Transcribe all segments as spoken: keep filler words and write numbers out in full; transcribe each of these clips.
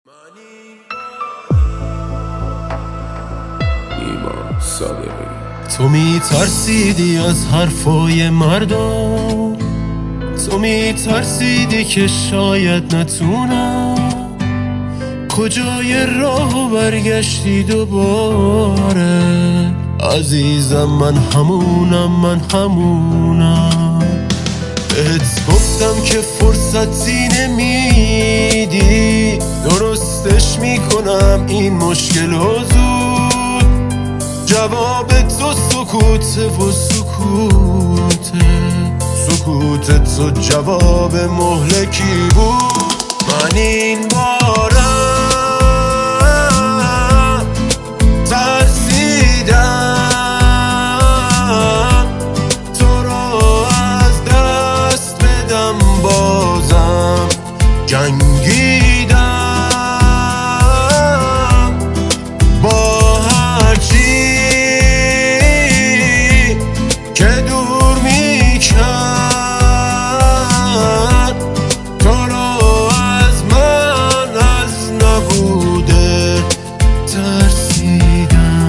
ایمان صادقی. تو میترسیدی از حرفای مردم، تو میترسیدی که شاید نتونم. کجای راهو برگشتی دوباره عزیزم، من همونم من همونم. بهت گفتم که فرصتی نمیدی، درستش میکنم این مشکل و زود. جواب تو سکوته و سکوته، سکوت تو جواب مهلکی بود. من این بارم ترسیدم تو رو از دست بدم، بازم جنگیدم با هرچی که دور میکرد تو رو از من، از نبوده ترسیدم.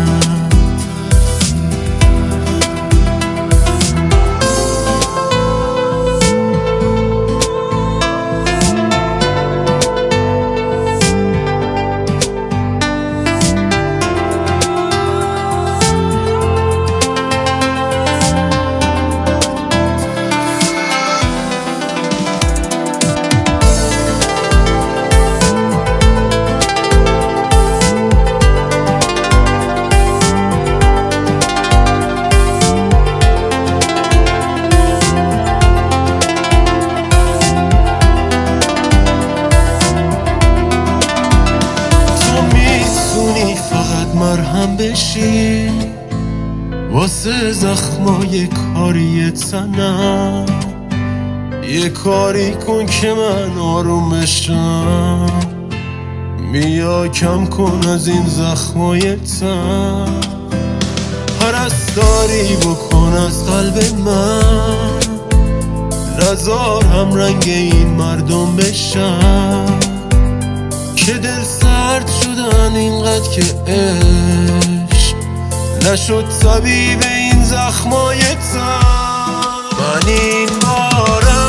فقط مرهم بشی واسه زخمای کاری تنم، یه کاری کن که من آروم بشم. بیا کم کن از این زخمای تن، پرستاری بکن از قلب من. نزار هم رنگ این مردم بشن که دل سرد شدن اینقدر که عشق نشد طبیب این زخمای تن. من این بارم